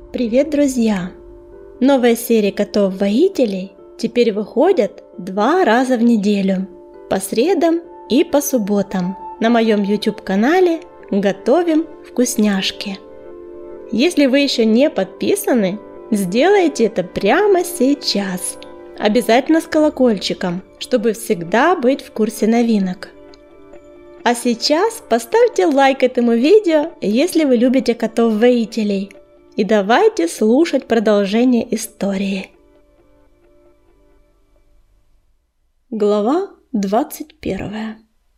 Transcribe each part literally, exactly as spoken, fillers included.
Привет, друзья! Новая серия котов-воителей теперь выходят два раза в неделю, по средам и по субботам, на моем YouTube-канале «Готовим вкусняшки». Если вы еще не подписаны, сделайте это прямо сейчас. Обязательно с колокольчиком, чтобы всегда быть в курсе новинок. А сейчас поставьте лайк этому видео, если вы любите котов-воителей. И давайте слушать продолжение истории. Глава двадцать первая.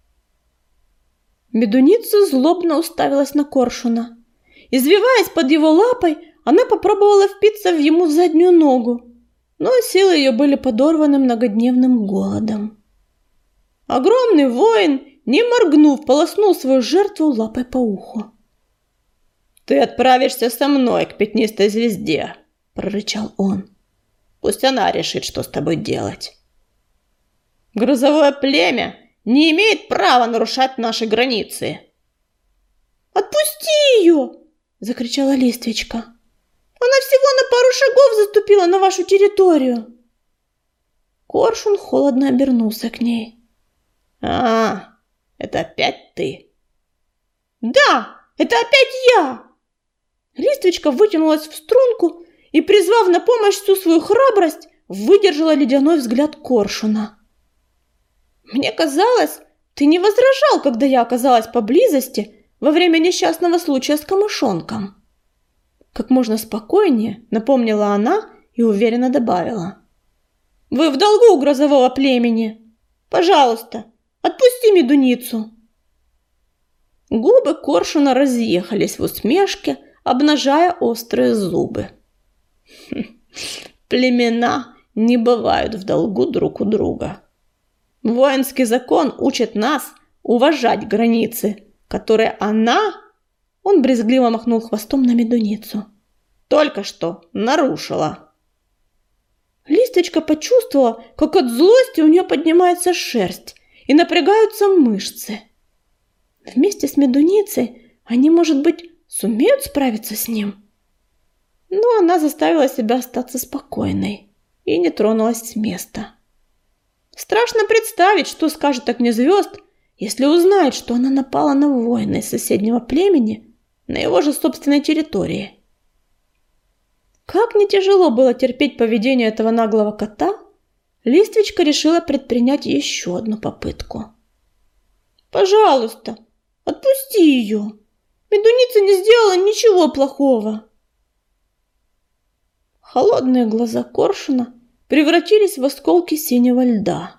Медуница злобно уставилась на коршуна. Извиваясь под его лапой, она попробовала впиться в ему в заднюю ногу, но силы ее были подорваны многодневным голодом. Огромный воин, не моргнув, полоснул свою жертву лапой по уху. «Ты отправишься со мной к пятнистой звезде», – прорычал он. «Пусть она решит, что с тобой делать. Грозовое племя не имеет права нарушать наши границы». «Отпусти ее!» – закричала Листвичка. «Она всего на пару шагов заступила на вашу территорию». Коршун холодно обернулся к ней. «А, это опять ты?» «Да, это опять я!» Листвичка вытянулась в струнку и, призвав на помощь всю свою храбрость, выдержала ледяной взгляд коршуна. «Мне казалось, ты не возражал, когда я оказалась поблизости во время несчастного случая с камышонком». Как можно спокойнее напомнила она и уверенно добавила. «Вы в долгу у грозового племени. Пожалуйста, отпусти медуницу». Губы коршуна разъехались в усмешке, обнажая острые зубы. Племена не бывают в долгу друг у друга. Воинский закон учит нас уважать границы, которые она, он брезгливо махнул хвостом на медуницу, только что нарушила. Листочка почувствовала, как от злости у нее поднимается шерсть и напрягаются мышцы. Вместе с медуницей они, может быть, сумеют справиться с ним? Но она заставила себя остаться спокойной и не тронулась с места. Страшно представить, что скажет огне звезд, если узнает, что она напала на воина из соседнего племени на его же собственной территории. Как не тяжело было терпеть поведение этого наглого кота, Листвичка решила предпринять еще одну попытку. «Пожалуйста, отпусти ее! Медуница не сделала ничего плохого!» Холодные глаза коршуна превратились в осколки синего льда.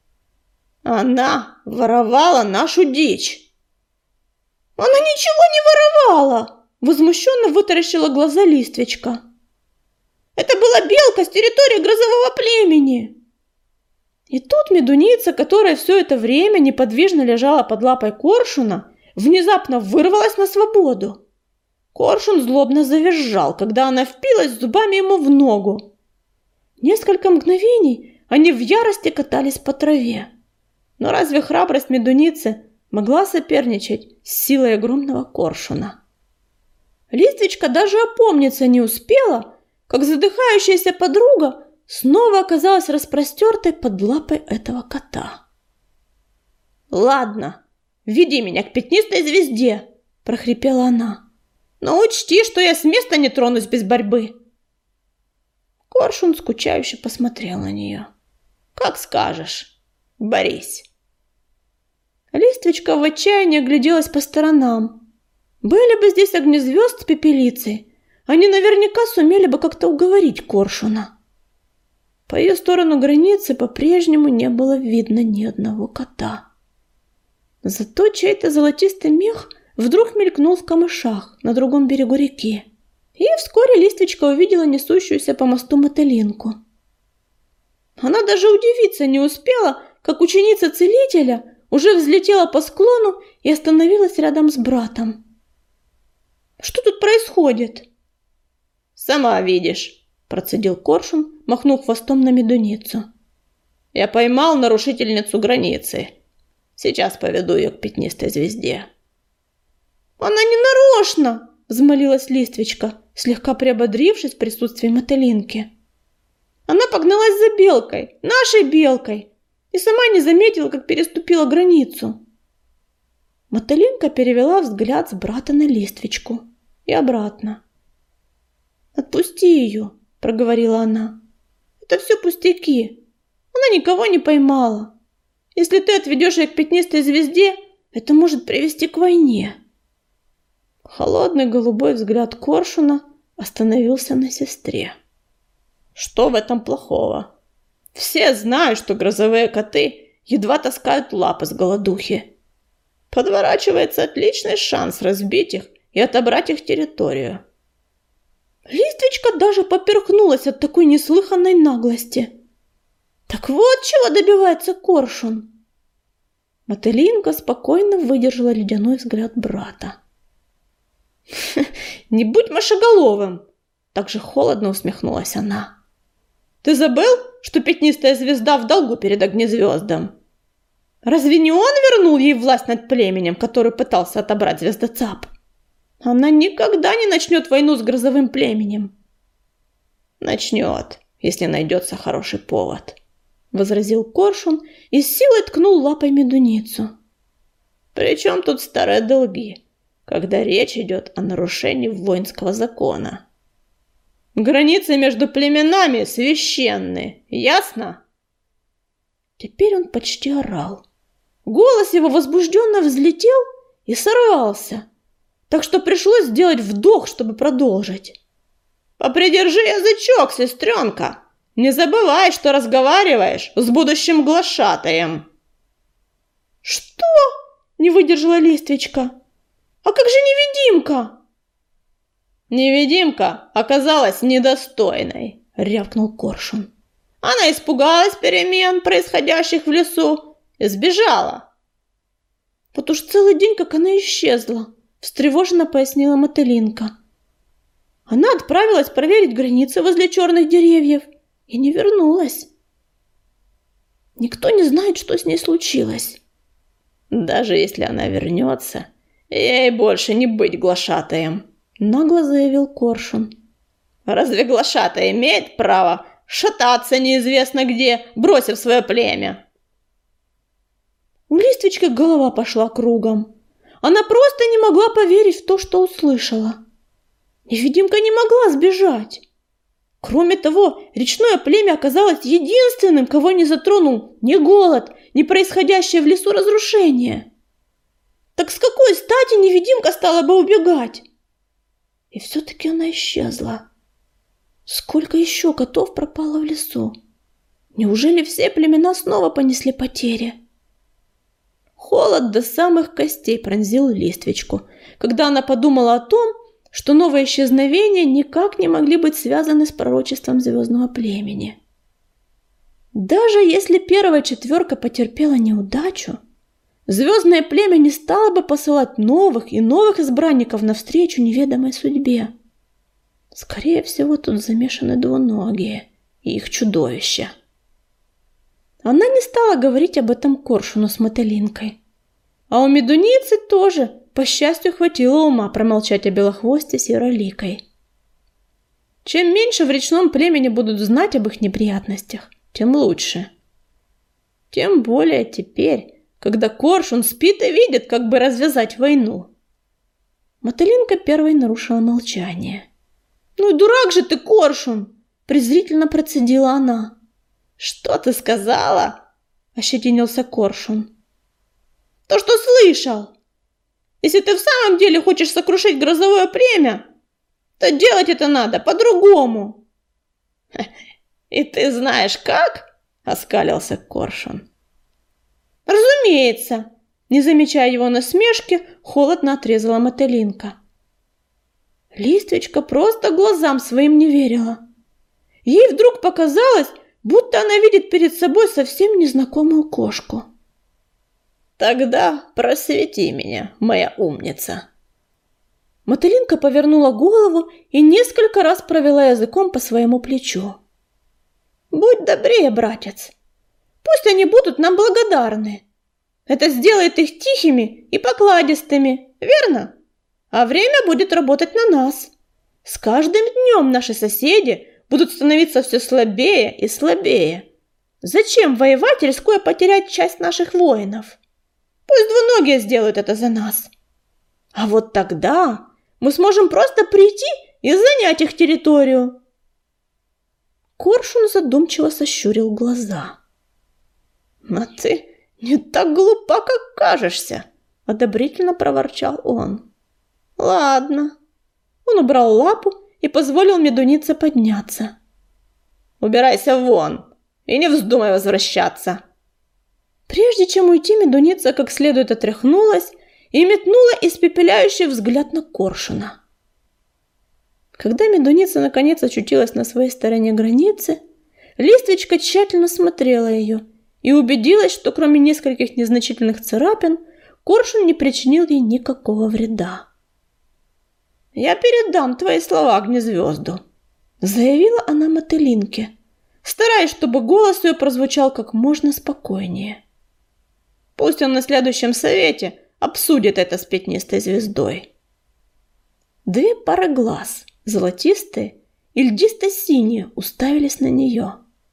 «Она воровала нашу дичь!» «Она ничего не воровала!» Возмущенно вытаращила глаза Листвичка. «Это была белка с территории грозового племени!» И тут медуница, которая все это время неподвижно лежала под лапой коршуна, внезапно вырвалась на свободу. Коршун злобно завизжал, когда она впилась зубами ему в ногу. Несколько мгновений они в ярости катались по траве. Но разве храбрость медуницы могла соперничать с силой огромного коршуна? Листвичка даже опомниться не успела, как задыхающаяся подруга снова оказалась распростертой под лапой этого кота. «Ладно, веди меня к пятнистой звезде», – прохрипела она. «Но учти, что я с места не тронусь без борьбы». Коршун скучающе посмотрел на нее. «Как скажешь, борись». Листвичка в отчаянии огляделась по сторонам. Были бы здесь огни звезд с пепелицей, они наверняка сумели бы как-то уговорить коршуна. По ее сторону границы по-прежнему не было видно ни одного кота. Зато чей-то золотистый мех вдруг мелькнул в камышах на другом берегу реки, и вскоре Листвичка увидела несущуюся по мосту мотылинку. Она даже удивиться не успела, как ученица целителя уже взлетела по склону и остановилась рядом с братом. «Что тут происходит?» «Сама видишь», – процедил коршун, махнув хвостом на медуницу. «Я поймал нарушительницу границы. Сейчас поведу ее к пятнистой звезде». «Она не нарочно!» – взмолилась Листвичка, слегка приободрившись в присутствии Мотылинки. Она погналась за белкой, нашей белкой, и сама не заметила, как переступила границу. Мотылинка перевела взгляд с брата на Листвичку и обратно. «Отпусти ее», — проговорила она. «Это все пустяки. Она никого не поймала. Если ты отведешь ее к пятнистой звезде, это может привести к войне». Холодный голубой взгляд Коршуна остановился на сестре. «Что в этом плохого? Все знают, что грозовые коты едва таскают лапы с голодухи. Подворачивается отличный шанс разбить их и отобрать их территорию». Листвичка даже поперхнулась от такой неслыханной наглости. Так вот чего добивается Коршун. Мотылинка спокойно выдержала ледяной взгляд брата. «Не будь мошеголовым!» Так же холодно усмехнулась она. «Ты забыл, что пятнистая звезда в долгу перед огнезвездом? Разве не он вернул ей власть над племенем, который пытался отобрать звездоцап? Она никогда не начнет войну с грозовым племенем». «Начнет, если найдется хороший повод», — возразил Коршун и с силой ткнул лапой медуницу. «При чем тут старые долги, когда речь идет о нарушении воинского закона? Границы между племенами священны, ясно?» Теперь он почти орал. Голос его возбужденно взлетел и сорвался, так что пришлось сделать вдох, чтобы продолжить. «Попридержи язычок, сестренка! Не забывай, что разговариваешь с будущим глашатаем!» «Что?» — не выдержала Листвичка. «А как же невидимка?» «Невидимка оказалась недостойной», — рявкнул Коршун. «Она испугалась перемен, происходящих в лесу, и сбежала». «Вот уж целый день, как она исчезла», — встревоженно пояснила Мотылинка. «Она отправилась проверить границы возле черных деревьев и не вернулась. Никто не знает, что с ней случилось». «Даже если она вернется, ей больше не быть глашатаем», — нагло заявил Коршун. «Разве глашатай имеет право шататься неизвестно где, бросив свое племя?» У Листвички голова пошла кругом. Она просто не могла поверить в то, что услышала. Невидимка не могла сбежать. Кроме того, речное племя оказалось единственным, кого не затронул ни голод, ни происходящее в лесу разрушение. Так с какой стати невидимка стала бы убегать? И все-таки она исчезла. Сколько еще котов пропало в лесу? Неужели все племена снова понесли потери? Холод до самых костей пронзил Листвичку, когда она подумала о том, что новые исчезновения никак не могли быть связаны с пророчеством звездного племени. Даже если первая четверка потерпела неудачу, звездное племя не стало бы посылать новых и новых избранников навстречу неведомой судьбе. Скорее всего, тут замешаны двуногие и их чудовища. Она не стала говорить об этом Коршуну с Мотылинкой. А у медуницы тоже, по счастью, хватило ума промолчать о белохвосте сероликой. Чем меньше в речном племени будут знать об их неприятностях, тем лучше. Тем более теперь, когда Коршун спит и видит, как бы развязать войну. Мотылинка первой нарушила молчание. «Ну и дурак же ты, Коршун!» – презрительно процедила она. «Что ты сказала?» – ощетинился Коршун. «То, что слышал. Если ты в самом деле хочешь сокрушить грозовое племя, то делать это надо по-другому». «И ты знаешь как?» – оскалился Коршун. «Разумеется!» – не замечая его насмешки, холодно отрезала Мотылинка. Листвичка просто глазам своим не верила. Ей вдруг показалось, будто она видит перед собой совсем незнакомую кошку. «Тогда просвети меня, моя умница». Мотылинка повернула голову и несколько раз провела языком по своему плечу. «Будь добрее, братец. Пусть они будут нам благодарны. Это сделает их тихими и покладистыми, верно? А время будет работать на нас. С каждым днем наши соседи будут становиться все слабее и слабее. Зачем воевать, рискуя потерять часть наших воинов? Пусть двуногие сделают это за нас. А вот тогда мы сможем просто прийти и занять их территорию. Коршун задумчиво сощурил глаза. «А ты не так глупа, как кажешься», — одобрительно проворчал он. «Ладно». Он убрал лапу и позволил медунице подняться. «Убирайся вон и не вздумай возвращаться». Прежде чем уйти, медуница как следует отряхнулась и метнула испепеляющий взгляд на Коршуна. Когда медуница наконец очутилась на своей стороне границы, Листвичка тщательно смотрела ее и убедилась, что кроме нескольких незначительных царапин, Коршун не причинил ей никакого вреда. «Я передам твои слова Огнезвезду», — заявила она мотылинке, стараясь, чтобы голос ее прозвучал как можно спокойнее. «Пусть он на следующем совете обсудит это с пятнистой звездой». Две пары глаз, золотистые и льдисто-синие, уставились на нее.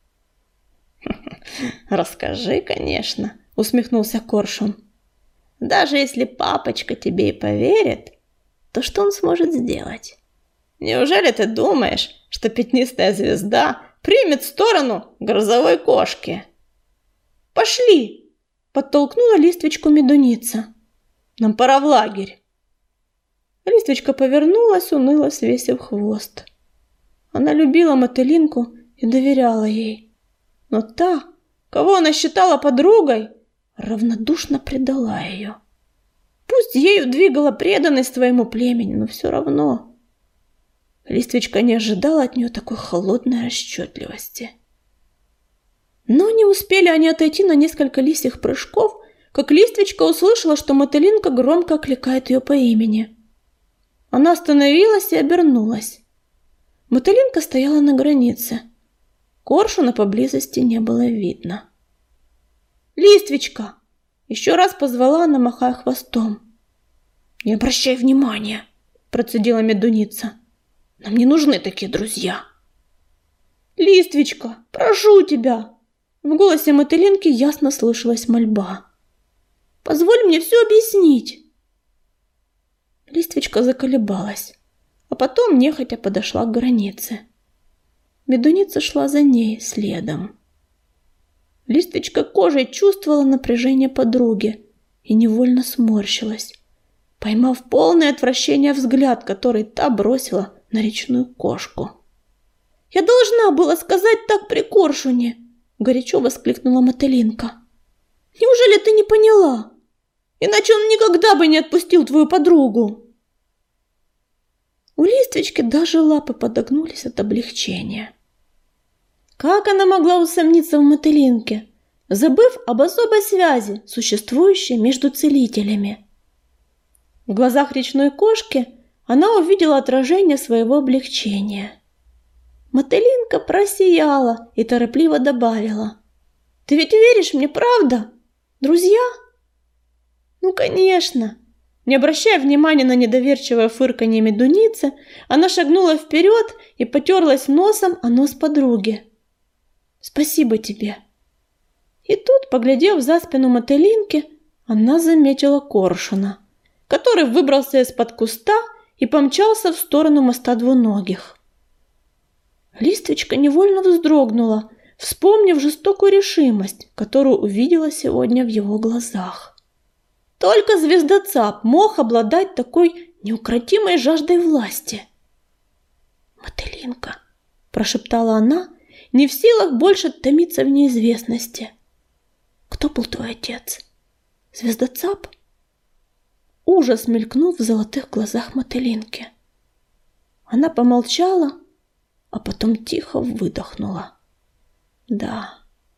«Расскажи, конечно», — усмехнулся Коршун. «Даже если папочка тебе и поверит, то что он сможет сделать? Неужели ты думаешь, что пятнистая звезда примет сторону грозовой кошки?» «Пошли!» — подтолкнула Листвичку медуница. «Нам пора в лагерь». Листвичка повернулась, уныло свесив хвост. Она любила мотылинку и доверяла ей. Но та, кого она считала подругой, равнодушно предала ее. Пусть ею двигала преданность своему племени, но все равно. Листвичка не ожидала от нее такой холодной расчетливости. Но не успели они отойти на несколько лисьих прыжков, как Листвичка услышала, что мотылинка громко окликает ее по имени. Она остановилась и обернулась. Мотылинка стояла на границе. Коршуна поблизости не было видно. «Листвичка!» — еще раз позвала она, махая хвостом. «Не обращай внимания!» — процедила медуница. «Нам не нужны такие друзья!» «Листвичка, прошу тебя!» В голосе мотылинки ясно слышалась мольба. «Позволь мне все объяснить!» Листвичка заколебалась, а потом нехотя подошла к границе. Медуница шла за ней следом. Листвичка кожей чувствовала напряжение подруги и невольно сморщилась, поймав полное отвращение взгляд, который та бросила на речную кошку. «Я должна была сказать так при Коршуне!» — горячо воскликнула мотылинка. «Неужели ты не поняла? Иначе он никогда бы не отпустил твою подругу!» У Листвички даже лапы подогнулись от облегчения. Как она могла усомниться в мотылинке, забыв об особой связи, существующей между целителями? В глазах речной кошки она увидела отражение своего облегчения. Мотылинка просияла и торопливо добавила: «Ты ведь веришь мне, правда? Друзья?» «Ну, конечно!» Не обращая внимания на недоверчивое фырканье медуницы, она шагнула вперед и потерлась носом о нос подруги. «Спасибо тебе!» И тут, поглядев за спину мотылинки, она заметила Коршуна, который выбрался из-под куста и помчался в сторону моста двуногих. Листвичка невольно вздрогнула, вспомнив жестокую решимость, которую увидела сегодня в его глазах. Только звездоцап мог обладать такой неукротимой жаждой власти. «Мотылинка», — прошептала она, не в силах больше томиться в неизвестности. «Кто был твой отец? Звездоцап?» Ужас мелькнул в золотых глазах мотылинки. Она помолчала, а потом тихо выдохнула. «Да».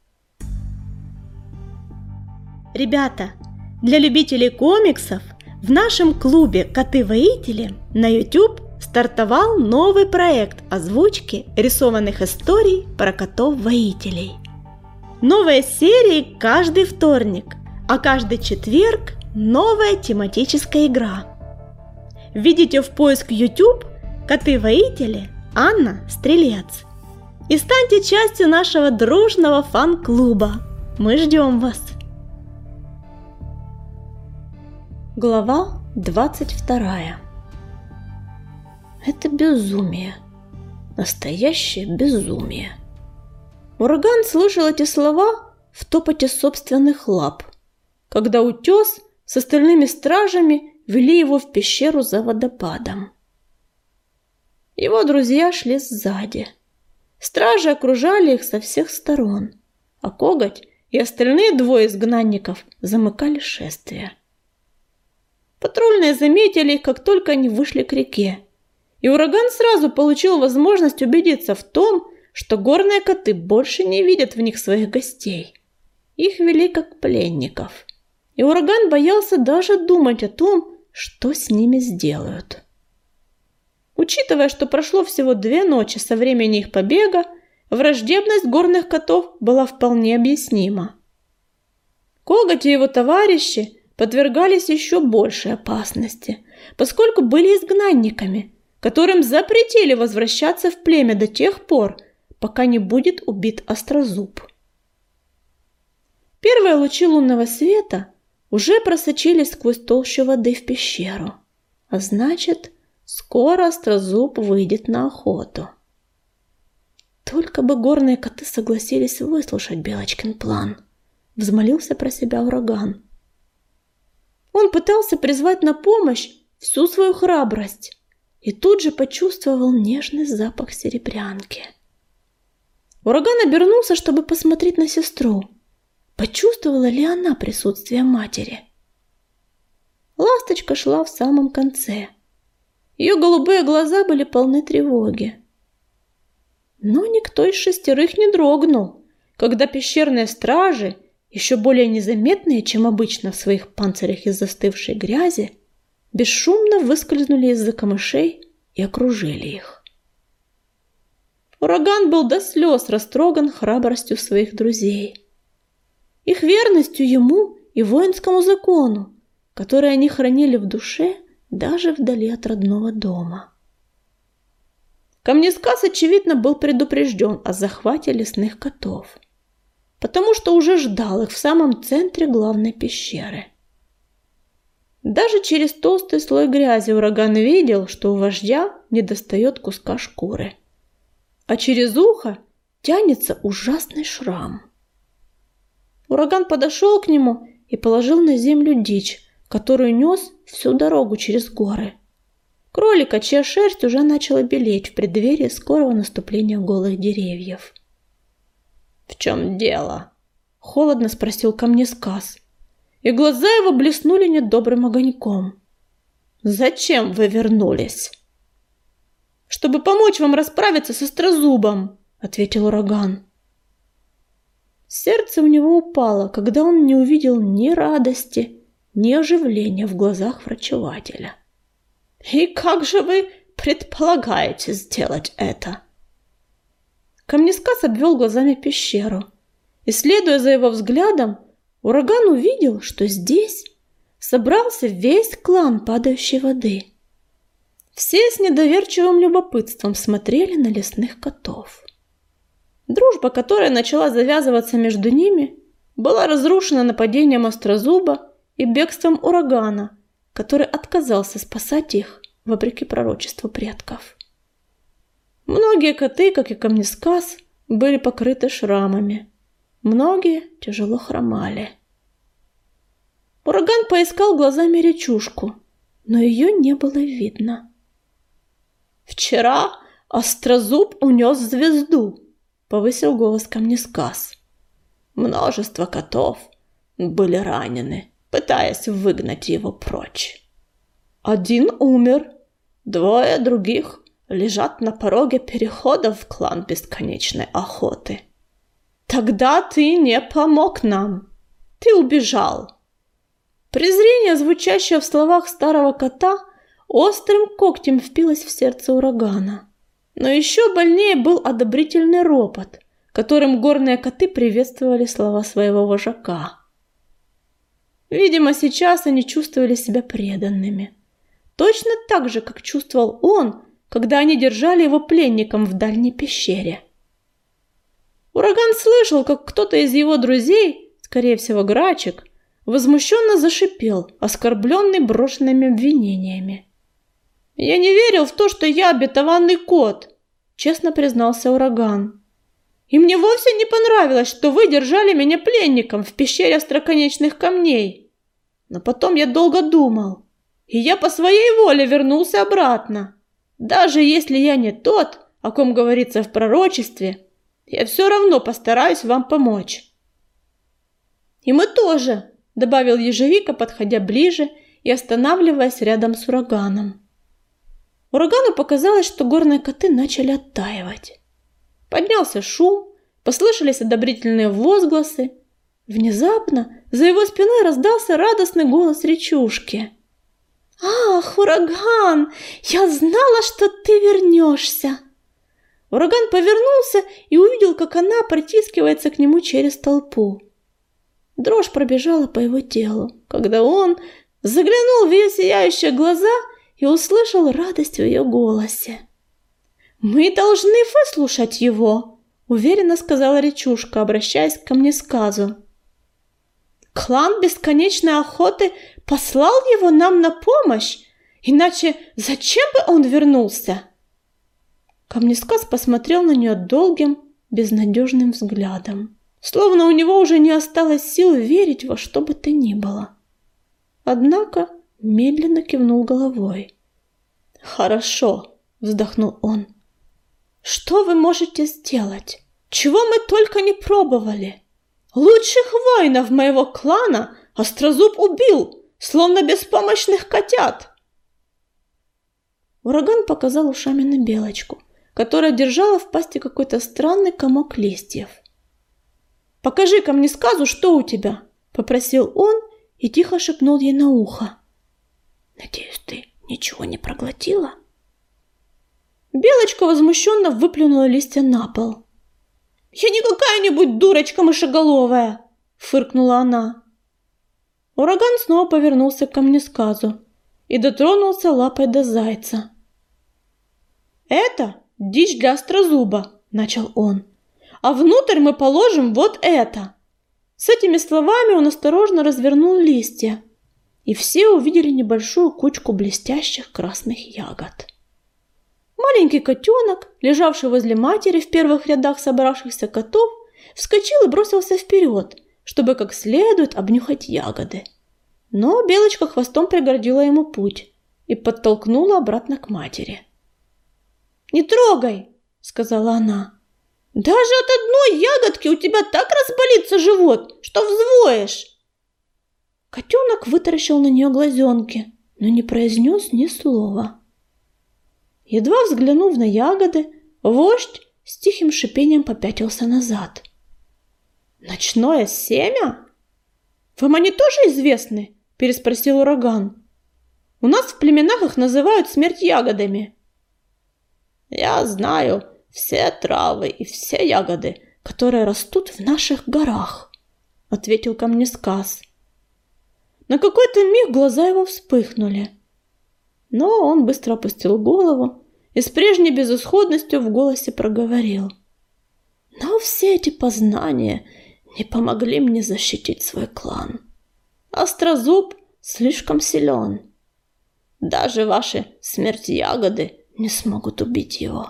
Ребята, для любителей комиксов в нашем клубе «Коты-воители» на YouTube стартовал новый проект озвучки рисованных историй про котов-воителей. Новые серии каждый вторник, а каждый четверг новая тематическая игра. Введите в поиск YouTube коты-воители Анна Стрелец. И станьте частью нашего дружного фан-клуба. Мы ждем вас. Глава двадцать вторая. Это безумие. Настоящее безумие. Ураган слышал эти слова в топоте собственных лап, когда утес с остальными стражами вели его в пещеру за водопадом. Его друзья шли сзади. Стражи окружали их со всех сторон, а Коготь и остальные двое изгнанников замыкали шествие. Патрульные заметили их, как только они вышли к реке, и Ураган сразу получил возможность убедиться в том, что горные коты больше не видят в них своих гостей. Их вели как пленников, и Ураган боялся даже думать о том, что с ними сделают. Учитывая, что прошло всего две ночи со времени их побега, враждебность горных котов была вполне объяснима. Коготь и его товарищи подвергались еще большей опасности, поскольку были изгнанниками, которым запретили возвращаться в племя до тех пор, пока не будет убит Острозуб. Первые лучи лунного света уже просочились сквозь толщу воды в пещеру, а значит, скоро Острозуб выйдет на охоту. Только бы горные коты согласились выслушать Белочкин план, взмолился про себя Ураган. Он пытался призвать на помощь всю свою храбрость и тут же почувствовал нежный запах серебрянки. Ураган обернулся, чтобы посмотреть на сестру. Почувствовала ли она присутствие матери? Ласточка шла в самом конце. Ее голубые глаза были полны тревоги. Но никто из шестерых не дрогнул, когда пещерные стражи, еще более незаметные, чем обычно в своих панцирях из застывшей грязи, бесшумно выскользнули из-за камышей и окружили их. Ураган был до слез растроган храбростью своих друзей, их верностью ему и воинскому закону, который они хранили в душе даже вдали от родного дома. Камнескас, очевидно, был предупрежден о захвате лесных котов, потому что уже ждал их в самом центре главной пещеры. Даже через толстый слой грязи Ураган видел, что у вождя недостает куска шкуры, а через ухо тянется ужасный шрам. Ураган подошел к нему и положил на землю дичь, которую нес всю дорогу через горы. Кролика, чья шерсть уже начала белеть в преддверии скорого наступления голых деревьев. «В чем дело?» — холодно спросил Камнескас, и глаза его блеснули недобрым огоньком. «Зачем вы вернулись?» «Чтобы помочь вам расправиться с Острозубом», — ответил Ураган. Сердце у него упало, когда он не увидел ни радости, ни оживления в глазах врачевателя. «И как же вы предполагаете сделать это?» Камнескас обвел глазами пещеру, и, следуя за его взглядом, Ураган увидел, что здесь собрался весь клан падающей воды. Все с недоверчивым любопытством смотрели на лесных котов. Дружба, которая начала завязываться между ними, была разрушена нападением Острозуба и бегством Урагана, который отказался спасать их, вопреки пророчеству предков. Многие коты, как и Камнескас, были покрыты шрамами. Многие тяжело хромали. Ураган поискал глазами речушку, но ее не было видно. «Вчера Острозуб унес звезду», — повысил голос Камнескас. «Множество котов были ранены, пытаясь выгнать его прочь. Один умер, двое других лежат на пороге перехода в клан бесконечной охоты. Тогда ты не помог нам, ты убежал». Презрение, звучащее в словах старого кота, острым когтем впилось в сердце Урагана. Но еще больнее был одобрительный ропот, которым горные коты приветствовали слова своего вожака. Видимо, сейчас они чувствовали себя преданными. Точно так же, как чувствовал он, когда они держали его пленником в дальней пещере. Ураган слышал, как кто-то из его друзей, скорее всего Грачик, возмущенно зашипел, оскорбленный брошенными обвинениями. «Я не верил в то, что я обетованный кот», — честно признался Ураган. «И мне вовсе не понравилось, что вы держали меня пленником в пещере остроконечных камней. Но потом я долго думал, и я по своей воле вернулся обратно. Даже если я не тот, о ком говорится в пророчестве, я все равно постараюсь вам помочь». «И мы тоже», — добавил Ежевика, подходя ближе и останавливаясь рядом с Ураганом. Урагану показалось, что горные коты начали оттаивать. Поднялся шум, послышались одобрительные возгласы. Внезапно за его спиной раздался радостный голос речушки. «Ах, Ураган, я знала, что ты вернешься!» Ураган повернулся и увидел, как она протискивается к нему через толпу. Дрожь пробежала по его телу, когда он заглянул в ее сияющие глаза и услышал радость в ее голосе. «Мы должны выслушать его», — уверенно сказала речушка, обращаясь к камнесказу. «Клан Бесконечной Охоты послал его нам на помощь, иначе зачем бы он вернулся?» Камнесказ посмотрел на нее долгим, безнадежным взглядом, словно у него уже не осталось сил верить во что бы то ни было. Однако медленно кивнул головой. «Хорошо», — вздохнул он. «Что вы можете сделать? Чего мы только не пробовали? Лучших воинов моего клана Острозуб убил, словно беспомощных котят!» Ураган показал ушами на Белочку, которая держала в пасти какой-то странный комок листьев. «Покажи камнесказу, что у тебя», — попросил он и тихо шепнул ей на ухо. «Надеюсь, ты ничего не проглотила?» Белочка возмущенно выплюнула листья на пол. «Я не какая-нибудь дурочка мышеголовая!» — фыркнула она. Ураган снова повернулся к камнесказу и дотронулся лапой до зайца. «Это дичь для Острозуба», — начал он. «А внутрь мы положим вот это». С этими словами он осторожно развернул листья, и все увидели небольшую кучку блестящих красных ягод. Маленький котенок, лежавший возле матери в первых рядах собравшихся котов, вскочил и бросился вперед, чтобы как следует обнюхать ягоды. Но Белочка хвостом преградила ему путь и подтолкнула обратно к матери. «Не трогай!» — сказала она. «Даже от одной ягодки у тебя так разболится живот, что взвоешь!» Котенок вытаращил на нее глазенки, но не произнес ни слова. Едва взглянув на ягоды, вождь с тихим шипением попятился назад. «Ночное семя? Вам они тоже известны?» – переспросил Ураган. «У нас в племенах их называют смерть ягодами». «Я знаю все травы и все ягоды, которые растут в наших горах», – ответил камнесказ. На какой-то миг глаза его вспыхнули. Но он быстро опустил голову и с прежней безысходностью в голосе проговорил. «Но все эти познания не помогли мне защитить свой клан. Острозуб слишком силен. Даже ваши смерть-ягоды не смогут убить его».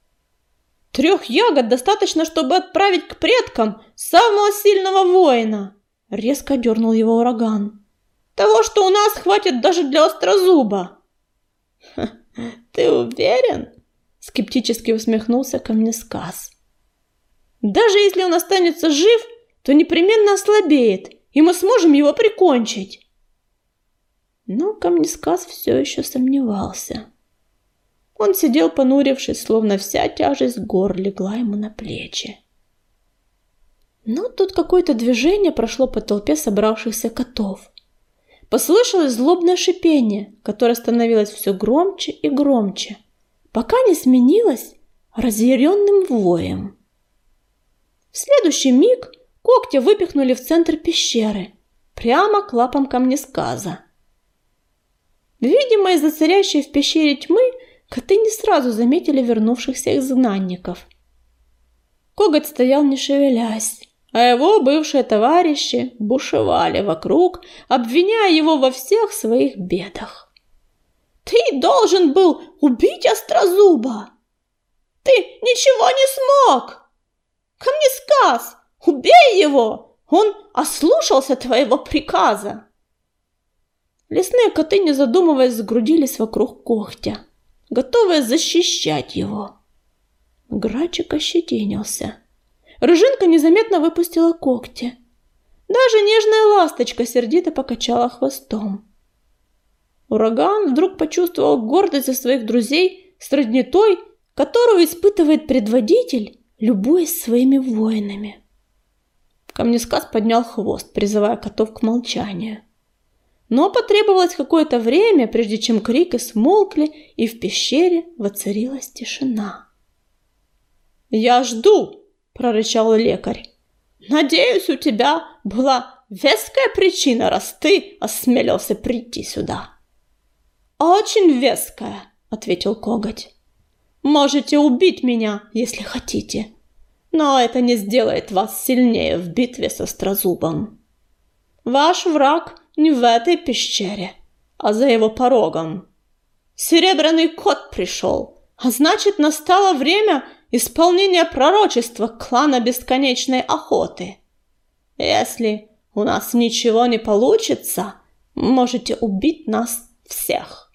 «Трех ягод достаточно, чтобы отправить к предкам самого сильного воина!» — резко дернул его Ураган. «Того, что у нас хватит даже для Острозуба!» «Ты уверен?» — скептически усмехнулся камнесказ. «Даже если он останется жив, то непременно ослабеет, и мы сможем его прикончить». Но камнесказ все еще сомневался. Он сидел понурившись, словно вся тяжесть гор легла ему на плечи. Но тут какое-то движение прошло по толпе собравшихся котов. Послышалось злобное шипение, которое становилось все громче и громче, пока не сменилось разъяренным воем. В следующий миг когти выпихнули в центр пещеры, прямо к лапам камнесказа. Видимо, из-за царящей в пещере тьмы коты не сразу заметили вернувшихся изгнанников. Коготь стоял не шевелясь, а его бывшие товарищи бушевали вокруг, обвиняя его во всех своих бедах. «Ты должен был убить Острозуба! Ты ничего не смог! Камнесказ, убей его! Он ослушался твоего приказа!» Лесные коты, не задумываясь, сгрудились вокруг Когтя, готовые защищать его. Грачик ощетинился. Рыжинка незаметно выпустила когти. Даже нежная ласточка сердито покачала хвостом. Ураган вдруг почувствовал гордость за своих друзей сродни той, которую испытывает предводитель, любуясь своими воинами. Камнесказ поднял хвост, призывая котов к молчанию. Но потребовалось какое-то время, прежде чем крики смолкли, и в пещере воцарилась тишина. «Я жду!» – прорычал лекарь. «Надеюсь, у тебя была веская причина, раз ты осмелился прийти сюда». «Очень веская», – ответил Коготь. «Можете убить меня, если хотите, но это не сделает вас сильнее в битве с Острозубом. Ваш враг не в этой пещере, а за его порогом. Серебряный кот пришел, а значит, настало время исполнения пророчества клана Бесконечной Охоты. Если у нас ничего не получится, можете убить нас всех».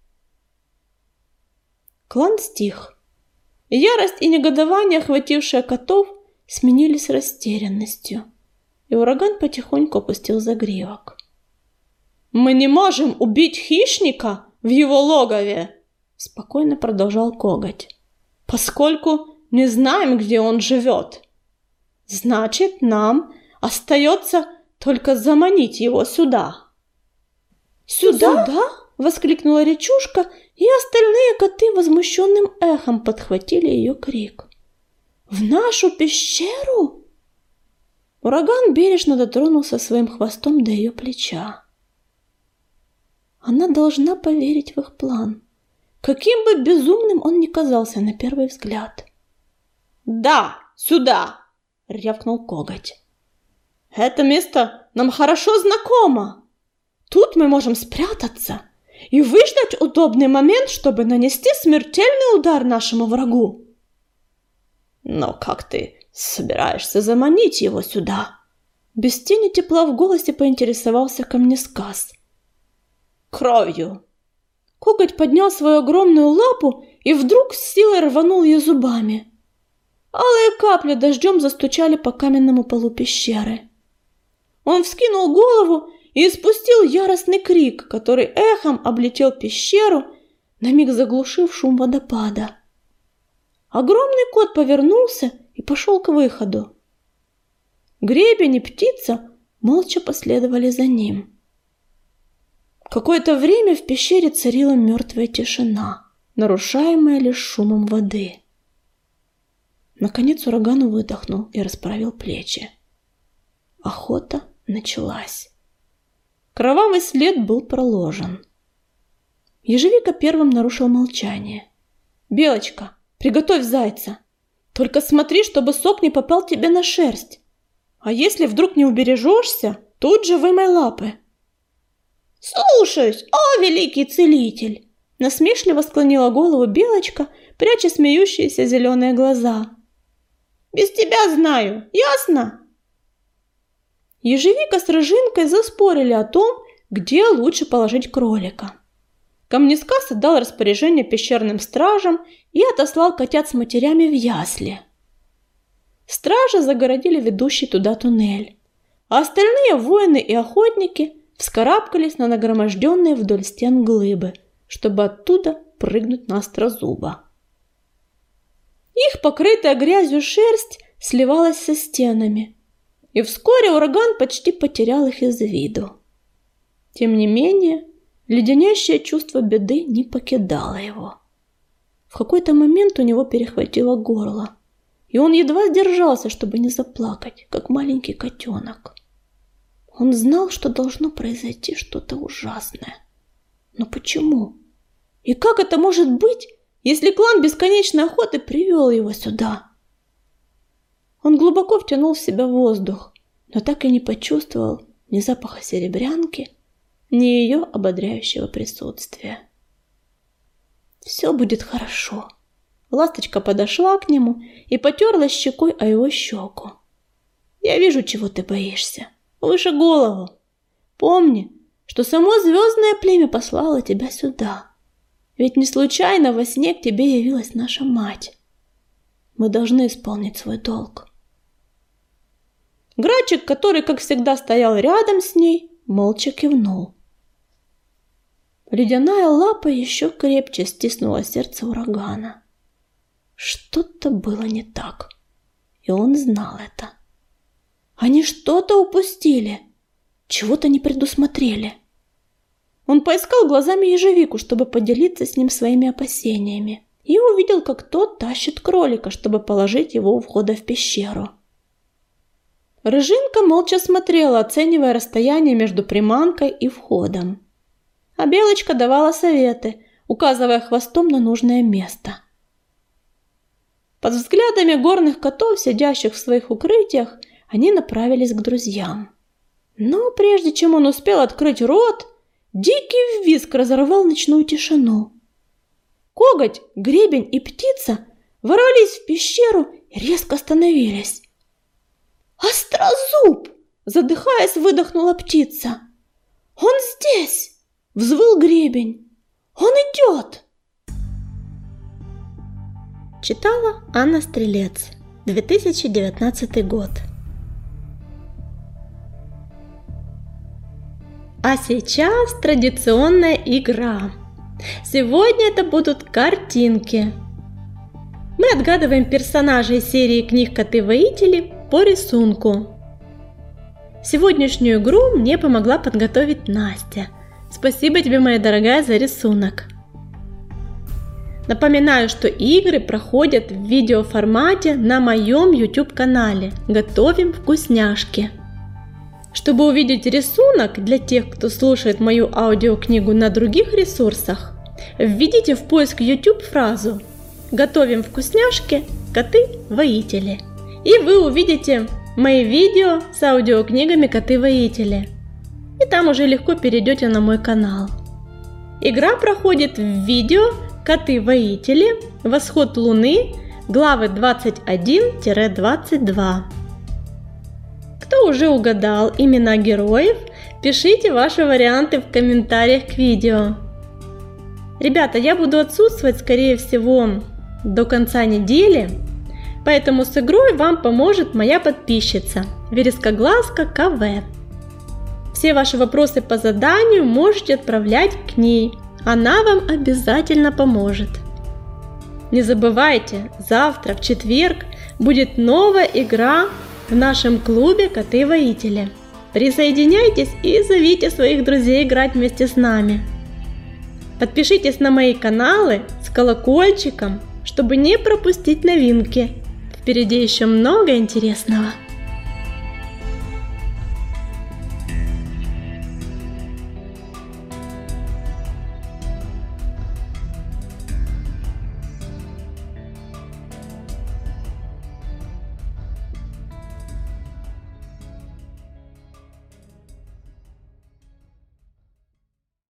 Клан стих. Ярость и негодование, охватившие котов, сменились растерянностью, и ураган потихоньку опустил загривок. «Мы не можем убить хищника в его логове», — спокойно продолжал Коготь, «поскольку не знаем, где он живет. Значит, нам остается только заманить его сюда». «Сюда?» «Сюда?» — воскликнула речушка, и остальные коты возмущенным эхом подхватили ее крик. «В нашу пещеру?» Ураган бережно дотронулся своим хвостом до ее плеча. Она должна поверить в их план, каким бы безумным он ни казался на первый взгляд. «Да, сюда!» — рявкнул Коготь. «Это место нам хорошо знакомо. Тут мы можем спрятаться и выждать удобный момент, чтобы нанести смертельный удар нашему врагу». «Но как ты собираешься заманить его сюда?» Без тени тепла в голосе поинтересовался Камнесказ. «Кровью». Коготь поднял свою огромную лапу и вдруг с силой рванул ее зубами. Алые капли дождем застучали по каменному полу пещеры. Он вскинул голову и испустил яростный крик, который эхом облетел пещеру, на миг заглушив шум водопада. Огромный кот повернулся и пошел к выходу. Гребень и птица молча последовали за ним. Какое-то время в пещере царила мертвая тишина, нарушаемая лишь шумом воды. Наконец ураган выдохнул и расправил плечи. Охота началась. Кровавый след был проложен. Ежевика первым нарушил молчание. «Белочка, приготовь зайца. Только смотри, чтобы сок не попал тебе на шерсть. А если вдруг не убережешься, тут же вымой лапы». «Слушаюсь, о, великий целитель!» Насмешливо склонила голову Белочка, пряча смеющиеся зеленые глаза. «Без тебя знаю, ясно?» Ежевика с Рыжинкой заспорили о том, где лучше положить кролика. Камнесказ отдал распоряжение пещерным стражам и отослал котят с матерями в ясли. Стражи загородили ведущий туда туннель, а остальные воины и охотники вскарабкались на нагроможденные вдоль стен глыбы, чтобы оттуда прыгнуть на Острозуба. Их покрытая грязью шерсть сливалась со стенами, и вскоре ураган почти потерял их из виду. Тем не менее, леденящее чувство беды не покидало его. В какой-то момент у него перехватило горло, и он едва сдержался, чтобы не заплакать, как маленький котенок. Он знал, что должно произойти что-то ужасное. Но почему? И как это может быть, если клан бесконечной охоты привел его сюда? Он глубоко втянул в себя воздух, но так и не почувствовал ни запаха серебрянки, ни ее ободряющего присутствия. «Все будет хорошо». Ласточка подошла к нему и потерла щекой о его щеку. «Я вижу, чего ты боишься. Выше голову. Помни, что само звездное племя послало тебя сюда. Ведь не случайно во сне к тебе явилась наша мать. Мы должны исполнить свой долг». Грачик, который, как всегда, стоял рядом с ней, молча кивнул. Ледяная лапа еще крепче стиснула сердце урагана. Что-то было не так, и он знал это. Они что-то упустили, чего-то не предусмотрели. Он поискал глазами ежевику, чтобы поделиться с ним своими опасениями, и увидел, как тот тащит кролика, чтобы положить его у входа в пещеру. Рыжинка молча смотрела, оценивая расстояние между приманкой и входом. А Белочка давала советы, указывая хвостом на нужное место. Под взглядами горных котов, сидящих в своих укрытиях, они направились к друзьям. Но прежде чем он успел открыть рот, дикий визг разорвал ночную тишину. Коготь, гребень и птица ворвались в пещеру и резко остановились. «Острозуб!» – задыхаясь, выдохнула птица. «Он здесь!» – взвыл гребень. «Он идет!» Читала Анна Стрелец, две тысячи девятнадцатый год. А сейчас традиционная игра. Сегодня это будут картинки. Мы отгадываем персонажей серии книг «Коты-воители» по рисунку. Сегодняшнюю игру мне помогла подготовить Настя. Спасибо тебе, моя дорогая, за рисунок. Напоминаю, что игры проходят в видеоформате на моем YouTube-канале «Готовим вкусняшки». Чтобы увидеть рисунок для тех, кто слушает мою аудиокнигу на других ресурсах, введите в поиск YouTube фразу «Готовим вкусняшки, коты-воители». И вы увидите мои видео с аудиокнигами «Коты-воители». И там уже легко перейдете на мой канал. Игра проходит в видео «Коты-воители. Восход Луны. Главы двадцать один — двадцать два». Кто уже угадал имена героев, пишите ваши варианты в комментариях к видео. Ребята, я буду отсутствовать, скорее всего, до конца недели, поэтому с игрой вам поможет моя подписчица Верескоглазка КВ. Все ваши вопросы по заданию можете отправлять к ней, она вам обязательно поможет. Не забывайте, завтра в четверг будет новая игра в нашем клубе «Коты-воители». Присоединяйтесь и зовите своих друзей играть вместе с нами. Подпишитесь на мои каналы с колокольчиком, чтобы не пропустить новинки. Впереди еще много интересного.